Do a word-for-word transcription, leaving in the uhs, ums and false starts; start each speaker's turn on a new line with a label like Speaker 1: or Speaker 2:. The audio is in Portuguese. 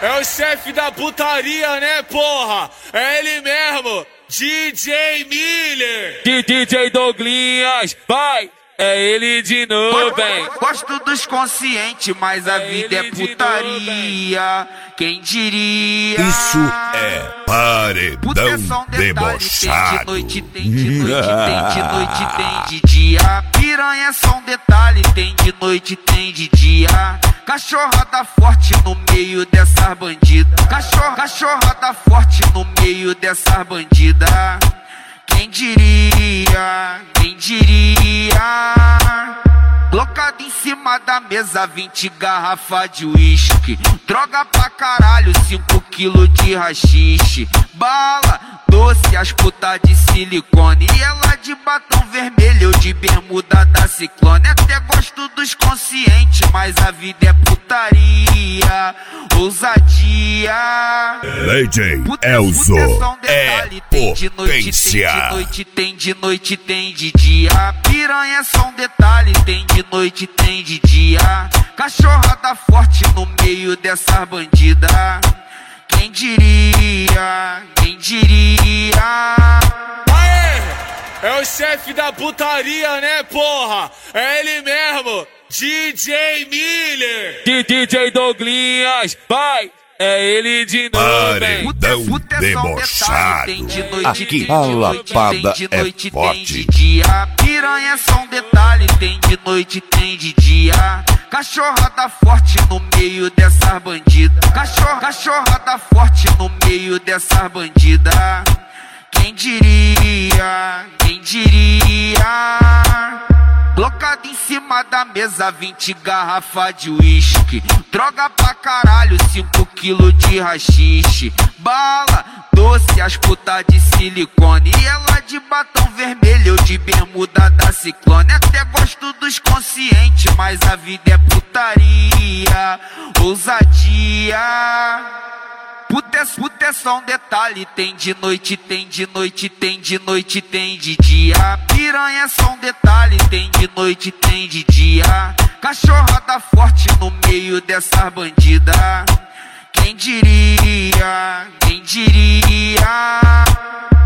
Speaker 1: é o chefe da putaria, né, porra? É ele mesmo, D J Miller.
Speaker 2: D J Douglinhas, vai! É ele de novo, hein?
Speaker 3: Gosto dos conscientes, mas a
Speaker 2: É
Speaker 3: vida é
Speaker 2: ele de
Speaker 3: putaria. Quem diria?
Speaker 4: Isso é paredão debochado.
Speaker 3: Tem de noite, tem de noite, tem de noite, tem de dia. Piranha é só um detalhe, tem de noite, tem de dia. Cachorrada forte no meio dessas bandidas. Cachorro, cachorrada forte no meio dessas bandidas. Quem diria, quem diria? Colocado em cima da mesa, vinte garrafas de uísque. Droga pra caralho, cinco quilos de rachixe. Bala, doce, as putas de silicone. E ela de batom vermelho, eu de bermuda da Ciclone. Até gosto dos conscientes, mas a vida é putaria. Ousadia.
Speaker 4: D J Elzo é potência.
Speaker 3: Tem de noite, tem de noite, tem de dia. Piranha é só um detalhe, tem de noite, tem de dia. Cachorrada forte no meio dessas bandidas. Quem diria, quem diria?
Speaker 1: Aê, é o chefe da putaria, né, porra? É ele mesmo, D J Miller.
Speaker 2: D J Douglinhas, vai! É ele de novo, hein?
Speaker 4: Paredão debochado. Aqui a lapada é forte.
Speaker 3: Piranha é só um detalhe, tem de noite, tem de dia. Cachorrada forte no meio dessas bandidas. Cachorro, cachorrada forte no meio dessas bandidas. Quem diria, quem diria? Colocado em cima da mesa, vinte garrafas de uísque. Droga pra caralho, cinco quilos de rachixe. Bala, doce, as putas de silicone. E ela de batom vermelho, eu de bermuda da Ciclone. Até gosto dos conscientes, mas a vida é putaria. Ousadia. Puta é, puta é só um detalhe, tem de noite, tem de noite, tem de noite, tem de dia. Piranha é só um detalhe, tem de noite, tem de dia. Cachorrada forte no meio dessas bandidas. Quem diria, quem diria?